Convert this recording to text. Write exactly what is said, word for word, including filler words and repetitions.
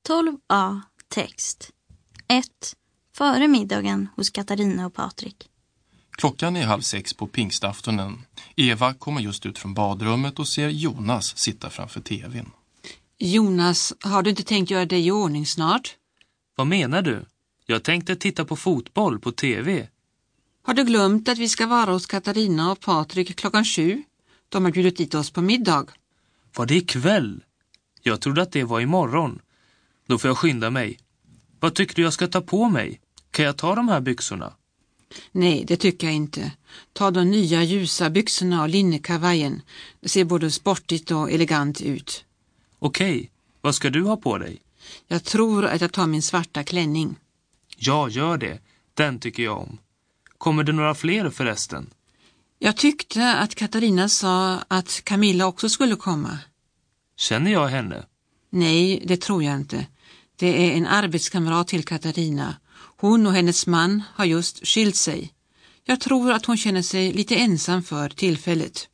tolv A text. ett. Före middagen hos Katarina och Patrik. Klockan är halv sex på pingstaftonen. Eva kommer just ut från badrummet och ser Jonas sitta framför tvn. Jonas, har du inte tänkt göra dig i ordning snart? Vad menar du? Jag tänkte titta på fotboll på tv. Har du glömt att vi ska vara hos Katarina och Patrik klockan sju? De har bjudit dit oss på middag. Var det ikväll? Jag trodde att det var imorgon. Då får jag skynda mig. Vad tycker du jag ska ta på mig? Kan jag ta de här byxorna? Nej, det tycker jag inte. Ta de nya ljusa byxorna och linnekavajen. Det ser både sportigt och elegant ut. Okej, vad ska du ha på dig? Jag tror att jag tar min svarta klänning. Ja, gör det. Den tycker jag om. Kommer det några fler förresten? Jag tyckte att Katarina sa att Camilla också skulle komma. Känner jag henne? Nej, det tror jag inte. Det är en arbetskamrat till Katarina. Hon och hennes man har just skilt sig. Jag tror att hon känner sig lite ensam för tillfället.